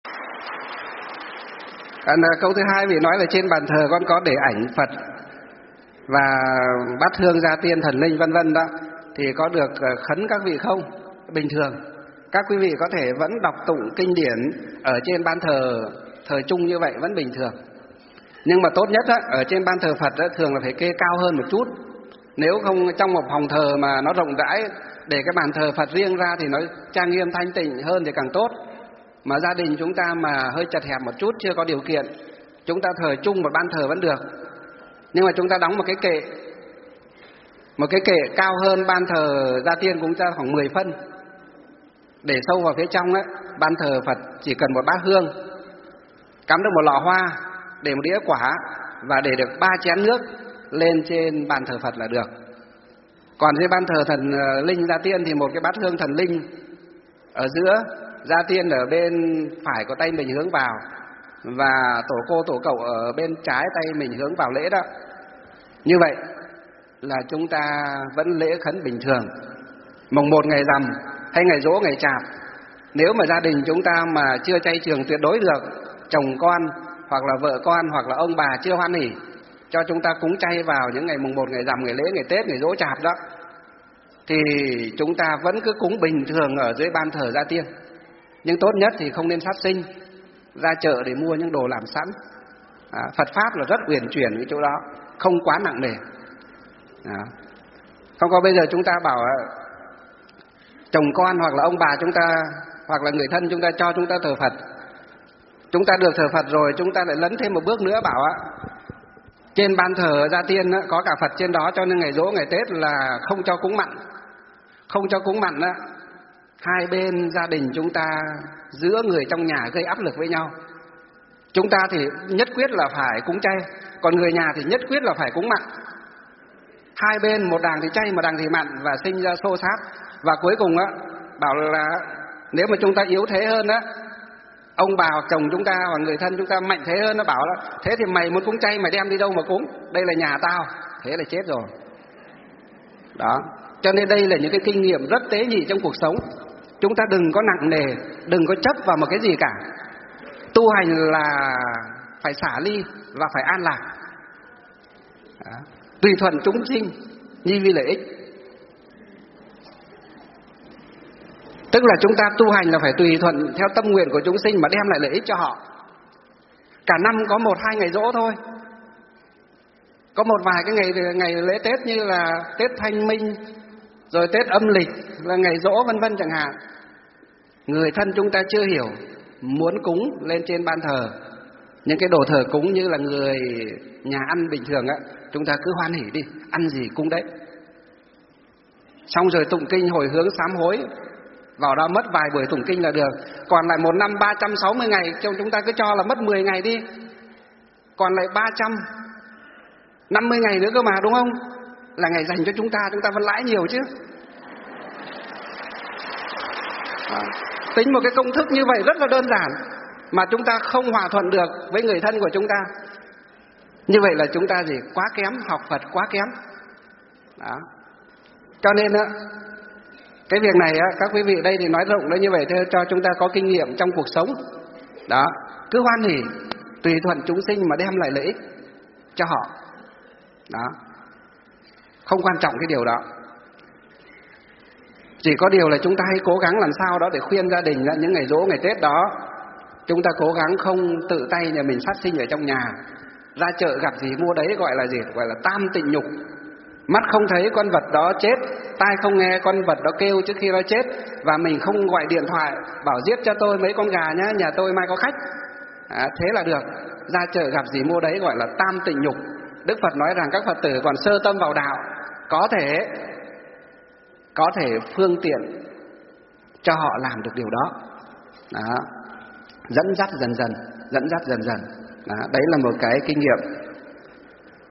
Câu thứ hai vị nói là trên bàn thờ con có để ảnh Phật và bát hương gia tiên thần linh vân vân đó, thì có được khấn các vị không? Bình thường các quý vị có thể vẫn đọc tụng kinh điển ở trên ban thờ chung như vậy vẫn bình thường. Nhưng mà tốt nhất á, ở trên ban thờ Phật á, thường là phải kê cao hơn một chút. Nếu không trong một phòng thờ mà nó rộng rãi, để cái bàn thờ Phật riêng ra thì nó trang nghiêm thanh tịnh hơn thì càng tốt. Mà gia đình chúng ta mà hơi chật hẹp một chút, chưa có điều kiện, chúng ta thờ chung một ban thờ vẫn được. Nhưng mà chúng ta đóng một cái kệ cao hơn ban thờ gia tiên cũng ra khoảng 10 phân. Để sâu vào phía trong á, ban thờ Phật chỉ cần một bát hương, cắm được một lọ hoa, để một đĩa quả và để được 3 chén nước lên trên bàn thờ Phật là được. Còn trên ban thờ thần linh gia tiên thì một cái bát hương thần linh ở giữa, gia tiên ở bên phải của tay mình hướng vào và tổ cô tổ cậu ở bên trái tay mình hướng vào lễ đó. Như vậy là chúng ta vẫn lễ khấn bình thường. Mùng 1 ngày rằm hay ngày giỗ ngày chạp, nếu mà gia đình chúng ta mà chưa chay trường tuyệt đối được, chồng con hoặc là vợ con hoặc là ông bà chưa hoan hỉ cho chúng ta cúng chay vào những ngày mùng 1 ngày rằm, ngày lễ, ngày Tết, ngày giỗ chạp đó, thì chúng ta vẫn cứ cúng bình thường ở dưới ban thờ gia tiên. Nhưng tốt nhất thì không nên sát sinh, ra chợ để mua những đồ làm sẵn. Phật Pháp là rất uyển chuyển cái chỗ đó, không quá nặng nề. Không có bây giờ chúng ta bảo chồng con hoặc là ông bà chúng ta hoặc là người thân chúng ta cho chúng ta thờ Phật, chúng ta được thờ Phật rồi, chúng ta lại lấn thêm một bước nữa bảo trên ban thờ gia tiên có cả Phật trên đó, cho nên ngày giỗ ngày Tết là không cho cúng mặn. Không cho cúng mặn á, hai bên gia đình chúng ta giữa người trong nhà gây áp lực với nhau. Chúng ta thì nhất quyết là phải cúng chay, còn người nhà thì nhất quyết là phải cúng mặn. Hai bên một đàng thì chay, một đàng thì mặn và sinh ra xô xát. Và cuối cùng á, bảo là nếu mà chúng ta yếu thế hơn á, ông bà hoặc chồng chúng ta hoặc người thân chúng ta mạnh thế hơn, nó bảo là thế thì mày muốn cúng chay mày đem đi đâu mà cúng, đây là nhà tao. Thế là chết rồi đó. Cho nên đây là những cái kinh nghiệm rất tế nhị trong cuộc sống. Chúng ta đừng có nặng nề, đừng có chấp vào một cái gì cả. Tu hành là phải xả ly và phải an lạc đó. Tùy thuận chúng sinh, nhi vi lợi ích. Tức là chúng ta tu hành là phải tùy thuận theo tâm nguyện của chúng sinh mà đem lại lợi ích cho họ. Cả năm có 1-2 ngày giỗ thôi, có một vài cái ngày lễ Tết như là Tết Thanh Minh, rồi Tết âm lịch là ngày giỗ vân vân chẳng hạn. Người thân chúng ta chưa hiểu, muốn cúng lên trên ban thờ những cái đồ thờ cúng như là người nhà ăn bình thường á, chúng ta cứ hoan hỉ đi, ăn gì cúng đấy. Xong rồi tụng kinh hồi hướng sám hối, vào đó mất vài buổi tụng kinh là được. Còn lại một năm 360 ngày, chúng ta cứ cho là mất 10 ngày đi, còn lại 350 ngày nữa cơ mà, đúng không? Là ngày dành cho chúng ta vẫn lãi nhiều chứ. Tính một cái công thức như vậy rất là đơn giản mà chúng ta không hòa thuận được với người thân của chúng ta. Như vậy là chúng ta gì? Quá kém, học Phật quá kém đó. Cho nên á, cái việc này á, các quý vị đây thì nói rộng như vậy thôi, cho chúng ta có kinh nghiệm trong cuộc sống đó. Cứ hoan hỉ, tùy thuận chúng sinh mà đem lại lợi ích cho họ đó. Không quan trọng cái điều đó. Chỉ có điều là chúng ta hãy cố gắng làm sao đó để khuyên gia đình những ngày giỗ ngày Tết đó, chúng ta cố gắng không tự tay nhà mình sát sinh ở trong nhà. Ra chợ gặp gì mua đấy, gọi là gì? Gọi là tam tịnh nhục. Mắt không thấy con vật đó chết, tai không nghe con vật đó kêu trước khi nó chết, và mình không gọi điện thoại bảo giết cho tôi mấy con gà nhá, nhà tôi mai có khách. Thế là được. Ra chợ gặp gì mua đấy gọi là tam tịnh nhục. Đức Phật nói rằng các Phật tử còn sơ tâm vào đạo có thể phương tiện cho họ làm được điều đó. Dẫn dắt dần dần đó. Đấy là một cái kinh nghiệm